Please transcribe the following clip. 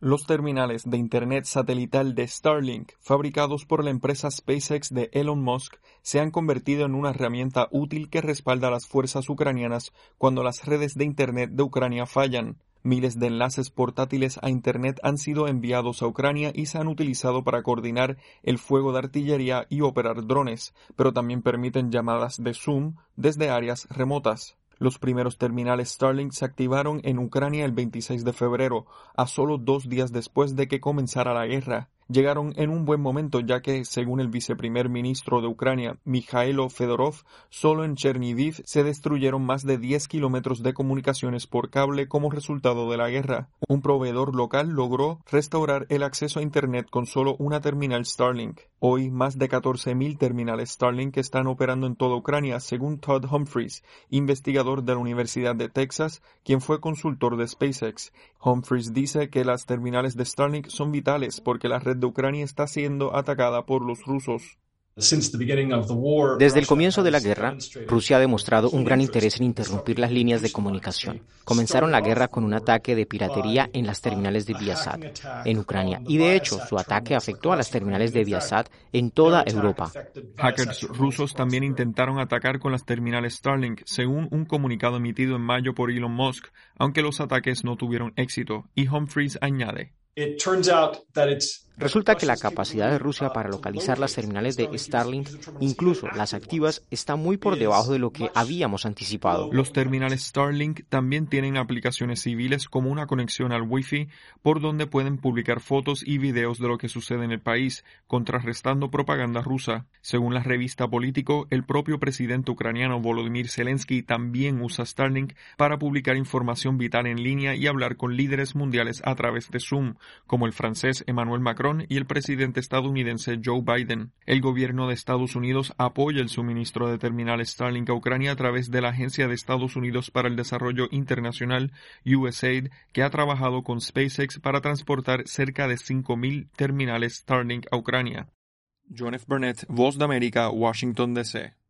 Los terminales de Internet satelital de Starlink, fabricados por la empresa SpaceX de Elon Musk, se han convertido en una herramienta útil que respalda a las fuerzas ucranianas cuando las redes de Internet de Ucrania fallan. Miles de enlaces portátiles a Internet han sido enviados a Ucrania y se han utilizado para coordinar el fuego de artillería y operar drones, pero también permiten llamadas de Zoom desde áreas remotas. Los primeros terminales Starlink se activaron en Ucrania el 26 de febrero, a solo 2 días después de que comenzara la guerra. Llegaron en un buen momento ya que, según el viceprimer ministro de Ucrania, Mikhailo Fedorov, solo en Chernihiv se destruyeron más de 10 kilómetros de comunicaciones por cable como resultado de la guerra. Un proveedor local logró restaurar el acceso a Internet con solo una terminal Starlink. Hoy, más de 14.000 terminales Starlink están operando en toda Ucrania, según Todd Humphries, investigador de la Universidad de Texas, quien fue consultor de SpaceX. Humphries dice que las terminales de Starlink son vitales porque la red de Ucrania está siendo atacada por los rusos. Desde el comienzo de la guerra, Rusia ha demostrado un gran interés en interrumpir las líneas de comunicación. Comenzaron la guerra con un ataque de piratería en las terminales de Viasat en Ucrania y de hecho su ataque afectó a las terminales de Viasat en toda Europa. Hackers rusos también intentaron atacar con las terminales Starlink, según un comunicado emitido en mayo por Elon Musk, aunque los ataques no tuvieron éxito, y Humphries añade: Resulta que la capacidad de Rusia para localizar las terminales de Starlink, incluso las activas, está muy por debajo de lo que habíamos anticipado. Los terminales Starlink también tienen aplicaciones civiles como una conexión al Wi-Fi por donde pueden publicar fotos y videos de lo que sucede en el país, contrarrestando propaganda rusa. Según la revista Político, el propio presidente ucraniano Volodymyr Zelensky también usa Starlink para publicar información vital en línea y hablar con líderes mundiales a través de Zoom, como el francés Emmanuel Macron y el presidente estadounidense Joe Biden. El gobierno de Estados Unidos apoya el suministro de terminales Starlink a Ucrania a través de la Agencia de Estados Unidos para el Desarrollo Internacional, USAID, que ha trabajado con SpaceX para transportar cerca de 5.000 terminales Starlink a Ucrania. John F. Burnett, Voz de América, Washington, D.C.